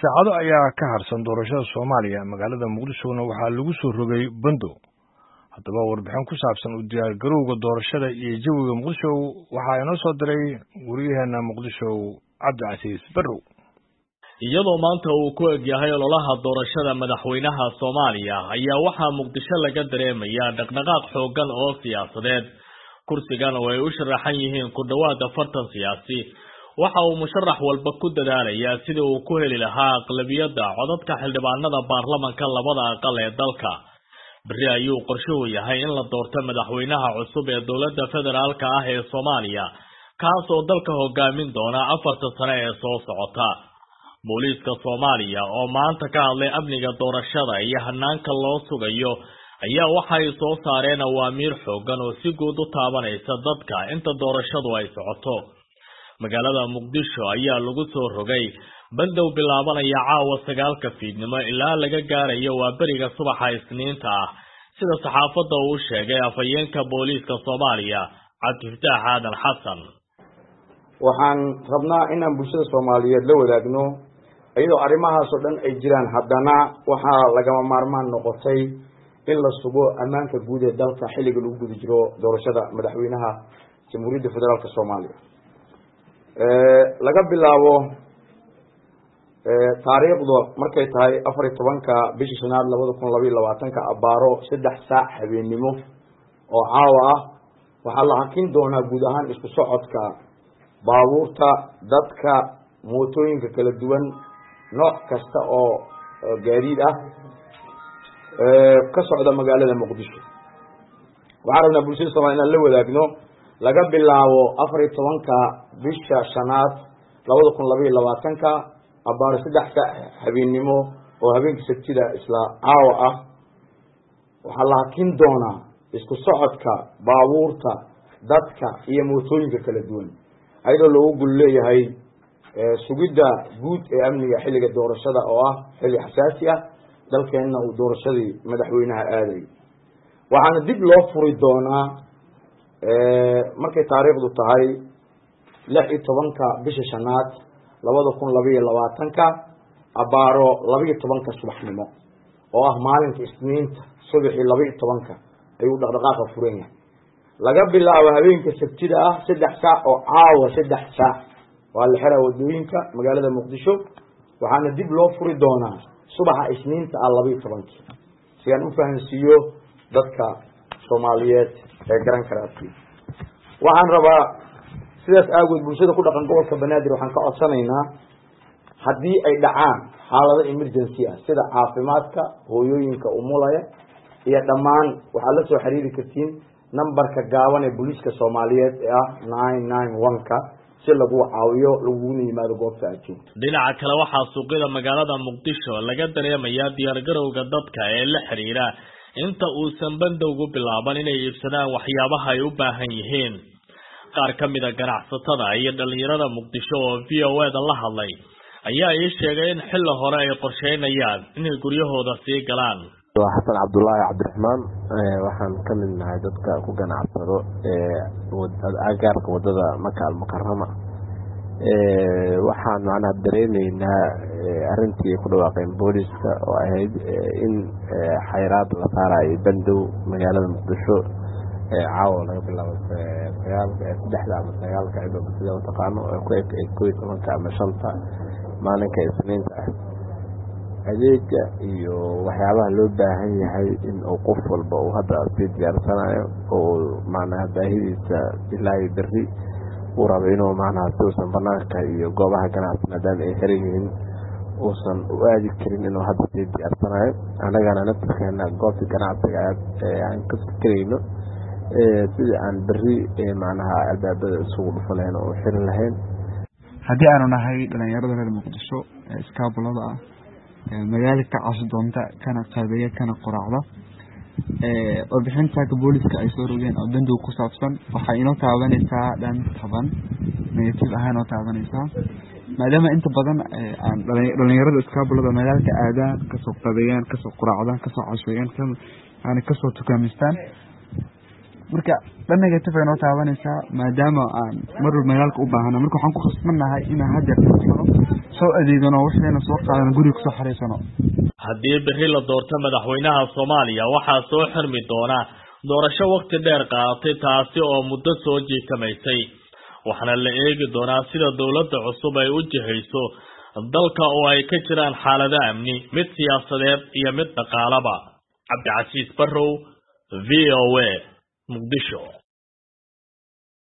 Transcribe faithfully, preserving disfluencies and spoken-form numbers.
saacado ayaa ka harsan doorashada Soomaaliya magaalada Muqdishona waxaa lagu soo rogay bando haddaba warbixin ku saabsan u diyaar garowga doorashada iyo jawiga Muqdisho waxaa inoo soo diray wariyaheena Muqdisho Cabdicasiis Barrow iyadoo maanta uu ku eg yahay ololaha doorashada madaxweynaha Soomaaliya ayaa waxaa Muqdisho laga dareemayaa dhaqdhaqaaq xooggan oo siyaasadeed kursigan oo ay u sharaxan yihiin ku dhawaad afartan siyaasi waxa uu musharax walba ku dadaalayaa sidii uu ku heli lahaa aqlabiyadda codadka xildhibaanada baarlamaanka labada aqal ee dalka bari ayuu qorshuhu yahay in la doorto madaxweynaha cusub ee dowladda federaalka ah ee Soomaaliya kaas oo dalka hogaamin doona afarta sano ee soo socota booliiska Soomaaliya oo maanta ka hadlay amniga doorashada iyo hanaanka loo sugayo ayaa waxay soo saareen awaamiir xooggan oo si guud u taabanaysa dadka inta doorashadu ay socoto magaalada Muqdisho ayaa lagu soo rogay bandow bilaabanaya caawa sagaalka fiidnimo ilaa laga gaarayo waa bariga subaxa Isniinta ah sida saxaafadda uu sheegay afayeenka booliiska Soomaaliya Cabdifataax Aadan Xasan waxaan rabnaa inaan bulshada Soomaaliyeed la wadaagno iyadoo arrimahaas oo dhan ay jiraan haddana waxa lagama maarmaan noqotay in la sugo ammaanka guud ee dalka xilliga lagu guda jiro doorashada madaxweynaha Jamhuuriyadda Federaalka Soomaaliya ee laga bilaabo ee taariikhdu markay tahay afar iyo tobanka bishii shanaad labada kun laba iyo labaatanka abaaro saddex saac habeenimo oo caawa ah waxaa la hakin doonaa guud ahaan isku socodka baabuurta dadka mootooyinka kala duwan nooc kasta oo gaadiid ah ee ka socda magaalada Muqdisho waxaan rabnaa bulshada Soomaaliyeed inaan la wadaagno laga bilaabo afar iyo tobanka bisha shanaad labada kun laba iyo labaatanka abaar saddex saac habeenimo oo habeenkii sabtida isla caawa ah waxaa la hakin doonaa isku socodka baabuurta dadka iyo mootooyinka kala duwan ayadoo loogu gul leeyahay sugidda guud ee amniga xilliga doorashada oo ah xilli xasaasi ah dalkeenna uu doorashadii madaxweynaha aaday waxaana dib loo furi doonaa markay taariikhdu tahay lix iyo tobanka bisha shanaad labada kun laba iyo labaatanka abaaro laba iyo tobanka subaxnimo oo ah maalinka Isniinta subaxii laba iyo tobanka ayuu dhaqdhaqaaqa furan yahay laga bilaabo habeenka sabtida ah saddex saac oo caawa saddex saac waa la xiraa wadooyinka magaalada Muqdisho waxaana dib loo furi doonaa subaxa Isniinta ah laba iyo tobanka si aan u fahansiiyo dadka Soomaaliyeed ee garan karaati waxaan rabaa sidaas aawgeed bulshada ku dhaqan gobolka Banaadir waxaan ka codsanaynaa haddii ay dhacaan xaalado emergency ah sida caafimaadka hooyooyinka umulaya iyo dhammaan waxaa la soo xiriiri kartiin nambarka gaaban ee booliiska Soomaaliyeed ee ah nine nine one ka si lagu caawiyo lagu yimaado goobta aad joogto dhinaca kale waxaa suuqyada magaalada Muqdisho laga dareemayaa diyaar garowga dadka ee la xiriira inta uusan bandowgu bilaaban inay iibsadaan waxyaabaha ay u baahan yihiin qaar ka mid ah ganacsatada iyo dhalinyarada Muqdisho oo V O A da la hadlay ayaa ay sheegay in xil hore ay qorsheynayaan inay guryahooda sii galaan waa Xasan Cabdullaahi Cabdiraxmaan waxaan ka mid nahay dadka ku ganacsado ee wadada agaarka wadada Maka al-Mukarrama ee waxaan macna dareemaynaa arrintii ku dhawaaqeen booliiska oo ahayd in xayraad la saarayo bandow magaalada Muqdisho ee caawa laga bilaabo sagaalka saddexda ama sagaalka cidoo sida u taqaano oo ku eg kow iyo tobanka ama shanta maalinka Isniinta ah adeega iyo waxyaabaha loo baahan yahay in uu qof walba uu hadda si diyaarsanayo oo macnaha baahidiisa ilaa bari uu rabo inuu macnaha soo banaanka iyo goobaha ganacsiga maadaama ay xiran yihiin uusan u aadi karin inuu hadda si diyaarsanayo anagana nafteena goobta ganacsiga aan ka fikirayno sidii aan bari macnaha albaabada isugu dhufanayno oo xiran lahayn haddii aanu nahay dhalinyarada reer Muqdisho iskaabulada ah magaalada caasi doonta kana qaabeeya kana quraacda ee warbixinta booliiska ay soo rogeen oo bandow ku saabsan waxa inoo taabanaysaa dhan taban negative ahaan oo taabanaysaa maadaama inta badan aan dhalinyarada iskaabulada magaalada aadaan ka soo qaabeeyaan ka soo quraacdaan ka soo casheeyaan kan aan ka soo tukaamistaan marka dhan negative ay noo taabanaysaa maadaama aan mar magaalka u baahana marka waxaan ku khasbanahay in aan hadda soo adeegano waxayna soo qaadan guriga ku soo xariisano haddii bixi la doorto madaxweynaha Soomaaliya waxaa soo xirmi doona doorasho waqti dheer qaadatay taasi oo muddo soo jiitamaysay waxaana la eegi doonaa sida dawladda cusub ay u jihayso dalka oo ay ka jiraan xaalado amni mid siyaasadeed iyo mid dhaqaalaba Cabdi Casiis Barrow V O A Muqdisho.